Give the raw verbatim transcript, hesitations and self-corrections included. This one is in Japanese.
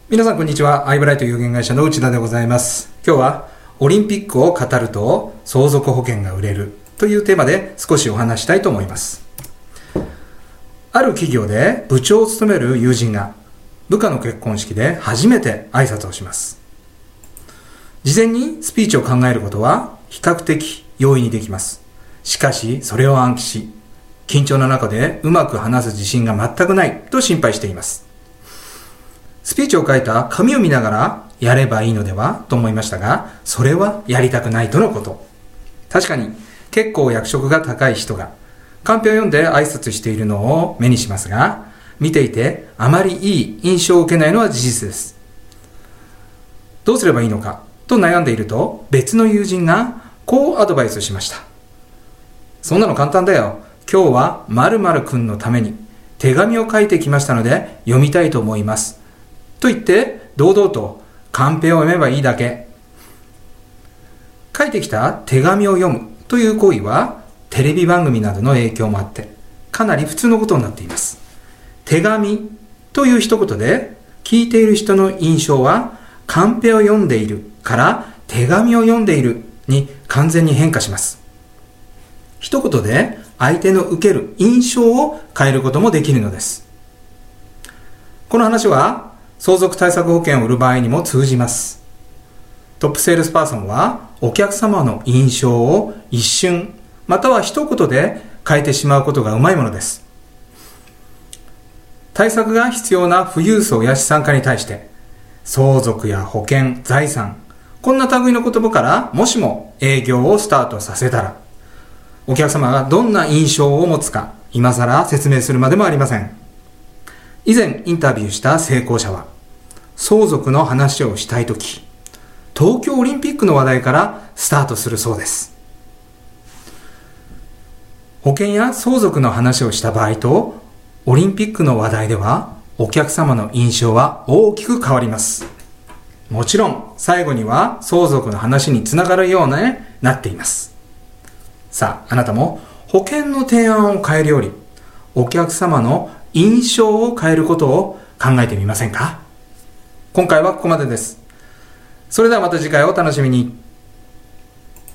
皆さんこんにちは。アイブライト有限会社の内田でございます。今日はオリンピックを語ると相続保険が売れるというテーマで少しお話したいと思います。ある企業で部長を務める友人が部下の結婚式で初めて挨拶をします。事前にスピーチを考えることは比較的容易にできます。しかしそれを暗記し、緊張の中でうまく話す自信が全くないと心配しています。スピーチを書いた紙を見ながらやればいいのではと思いましたが、それはやりたくないとのこと。確かに結構役職が高い人がカンペを読んで挨拶しているのを目にしますが、見ていてあまりいい印象を受けないのは事実です。どうすればいいのかと悩んでいると、別の友人がこうアドバイスしました。そんなの簡単だよ。今日は〇〇くんのために手紙を書いてきましたので読みたいと思いますと言って堂々とカンペを読めばいいだけ。書いてきた手紙を読むという行為はテレビ番組などの影響もあってかなり普通のことになっています。手紙という一言で聞いている人の印象はカンペを読んでいるから手紙を読んでいるに完全に変化します。一言で相手の受ける印象を変えることもできるのです。この話は相続対策保険を売る場合にも通じます。トップセールスパーソンはお客様の印象を一瞬または一言で変えてしまうことがうまいものです。対策が必要な富裕層や資産家に対して相続や保険、財産、こんな類の言葉からもしも営業をスタートさせたら、お客様がどんな印象を持つか今更説明するまでもありません。以前インタビューした成功者は相続の話をしたいとき、東京オリンピックの話題からスタートするそうです。保険や相続の話をした場合とオリンピックの話題ではお客様の印象は大きく変わります。もちろん最後には相続の話につながるようになっています。さあ、あなたも保険の提案を変えるよりお客様の印象を変えることを考えてみませんか？今回はここまでです。それではまた次回をお楽しみに。